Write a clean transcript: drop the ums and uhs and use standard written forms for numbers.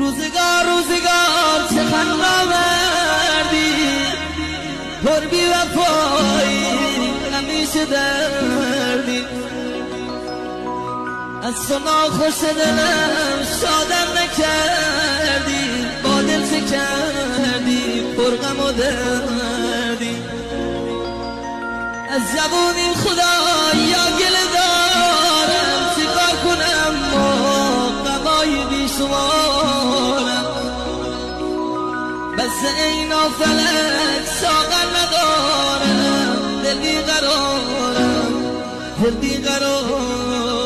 روزگار چه خنده مردی پر بی وفایی همیشه دردی از تو ناخوش دلم شادم نکردی با دل چه کردی پر غم و دردی از جوونی خدا یا گل دارم چیکار کنم ما غمای بی شمارم بس اینا فلک ساغر ندارم دل بیقرارم دل بیقرارم